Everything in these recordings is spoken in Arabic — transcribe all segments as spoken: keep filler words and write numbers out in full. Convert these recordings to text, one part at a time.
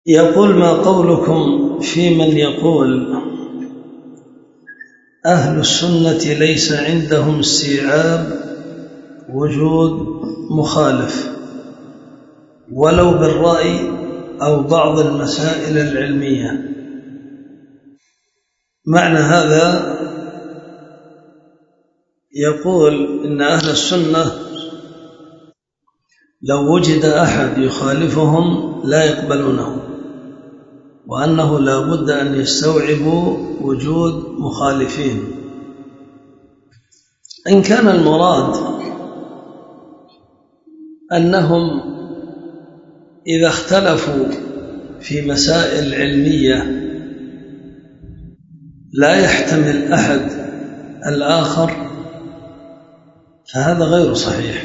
يقول: ما قولكم في من يقول أهل السنة ليس عندهم استيعاب وجود مخالف ولو بالرأي أو بعض المسائل العلمية؟ معنى هذا يقول إن أهل السنة لو وجد أحد يخالفهم لا يقبلونه، وأنه لا بد أن يستوعبوا وجود مخالفين. إن كان المراد أنهم إذا اختلفوا في مسائل علمية لا يحتمل أحد الآخر فهذا غير صحيح،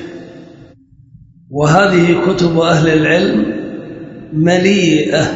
وهذه كتب أهل العلم مليئة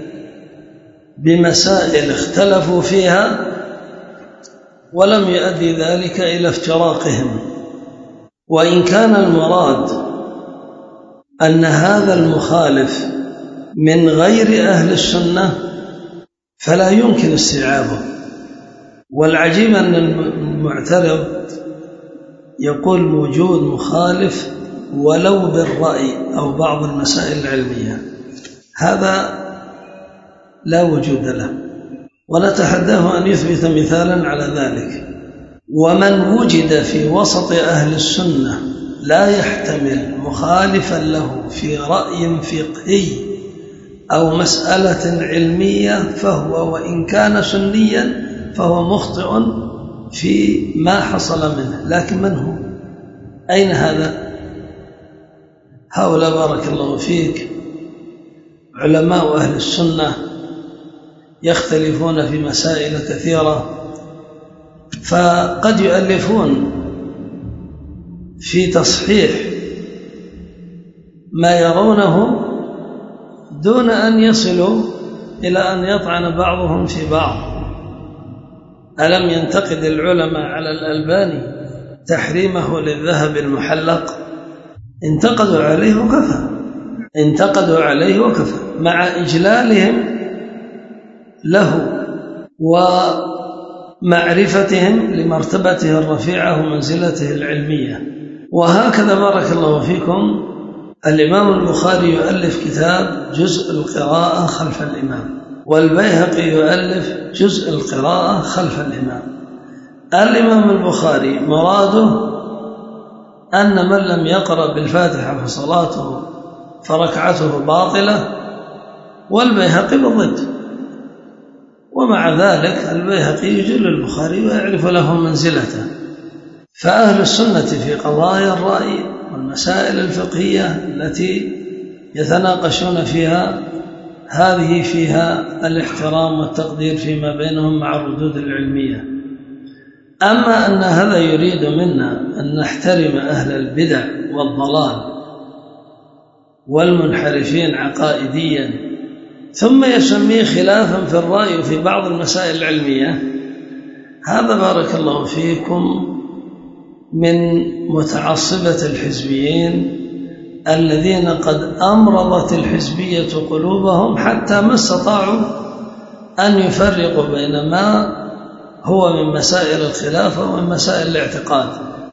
بمسائل اختلفوا فيها ولم يؤدي ذلك إلى افتراقهم. وإن كان المراد أن هذا المخالف من غير أهل السنة فلا يمكن استيعابه. والعجيب أن المعترض يقول وجود مخالف ولو بالرأي أو بعض المسائل العلمية، هذا لا وجود له، ونتحداه أن يثبت مثالا على ذلك. ومن وجد في وسط أهل السنة لا يحتمل مخالفا له في رأي فقهي أو مسألة علمية فهو وإن كان سنيا فهو مخطئ في ما حصل منه. لكن من هو؟ أين هذا؟ هؤلاء بارك الله فيك علماء أهل السنة يختلفون في مسائل كثيرة، فقد يؤلفون في تصحيح ما يرونه دون أن يصلوا إلى أن يطعن بعضهم في بعض. ألم ينتقد العلماء على الألباني تحريمه للذهب المحلق؟ انتقدوا عليه وكفى، انتقدوا عليه وكفى مع إجلالهم له ومعرفتهم لمرتبته الرفيعة ومنزلته العلمية. وهكذا بارك الله فيكم الإمام البخاري يؤلف كتاب جزء القراءة خلف الإمام، والبيهقي يؤلف جزء القراءة خلف الإمام. الإمام البخاري مراده أن من لم يقرأ بالفاتحة فصلاته فركعته باطلة، والبيهقي بالضد. ومع ذلك البيهقي يجل البخاري ويعرف له منزلته. فأهل السنة في قضايا الرأي والمسائل الفقهية التي يتناقشون فيها هذه فيها الاحترام والتقدير فيما بينهم مع الردود العلمية. أما أن هذا يريد منا أن نحترم أهل البدع والضلال والمنحرفين عقائديا ثم يسميه خلافا في الرأي في بعض المسائل العلمية، هذا بارك الله فيكم من متعصبة الحزبيين الذين قد أمرضت الحزبية قلوبهم حتى ما استطاعوا أن يفرقوا بين ما هو من مسائل الخلافة ومن مسائل الاعتقاد.